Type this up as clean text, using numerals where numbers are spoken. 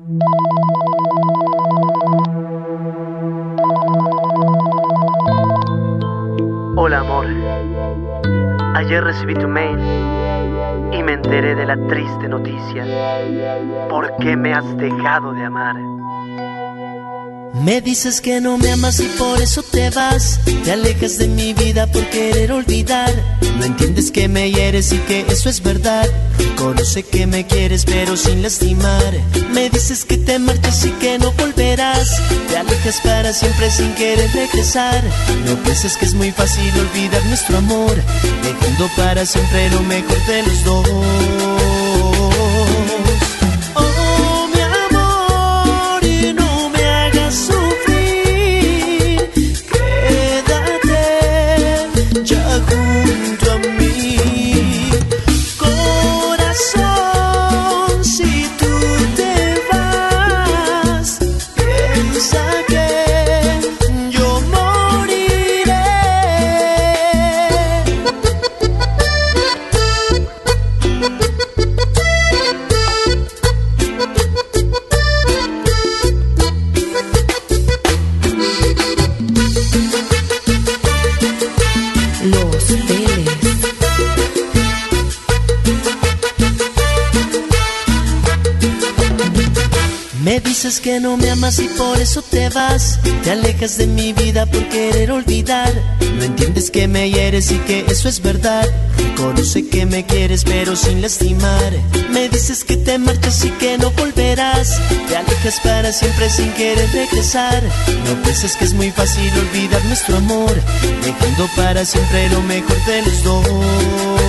Hola amor, ayer recibí tu mail y me enteré de la triste noticia. ¿Por qué me has dejado de amar? Me dices que no me amas y por eso te vas. Te alejas de mi vida por querer olvidar. No entiendes que me hieres y que eso es verdad. Reconoce que me quieres pero sin lastimar. Me dices que te marchas y que no volverás. Te alejas para siempre sin querer regresar. No pienses que es muy fácil olvidar nuestro amor, dejando para siempre lo mejor de los dos. Me dices que no me amas y por eso te vas. Te alejas de mi vida por querer olvidar. No entiendes que me hieres y que eso es verdad. Reconoce que me quieres pero sin lastimar. Me dices que te marchas y que no volverás. Te alejas para siempre sin querer regresar. No pienses que es muy fácil olvidar nuestro amor, dejando para siempre lo mejor de los dos.